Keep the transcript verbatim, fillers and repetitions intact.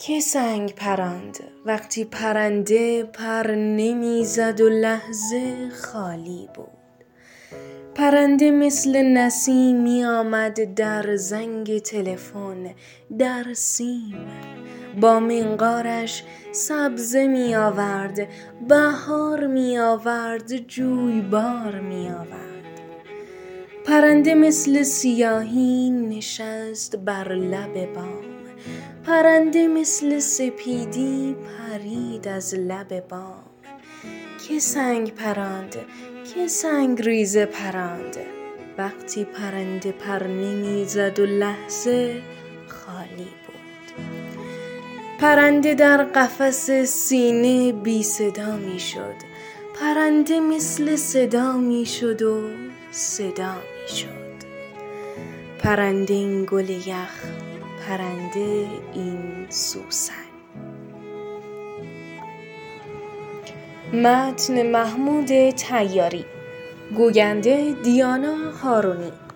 که سنگ پراند وقتی پرنده پر نمیزد و لحظه خالی بود. پرنده مثل نسیمی آمد در زنگ تلفن در سیم، با منقارش سبزه می آورد، بهار می آورد، جویبار می آورد. پرنده مثل سیاهی نشست بر لب بام، پرنده مثل سپیدی پرید از لب بام. که سنگ پراند که سنگ ریزه پراند وقتی پرنده پر نمیزد و لحظه خالی بود. پرنده در قفس سینه بی صدا می شد، پرنده مثل صدا می شد و صدا می شد. پرنده این گل یخ، پرنده این سوسن. متن محمود طیاری، گوینده دیانا هارونی.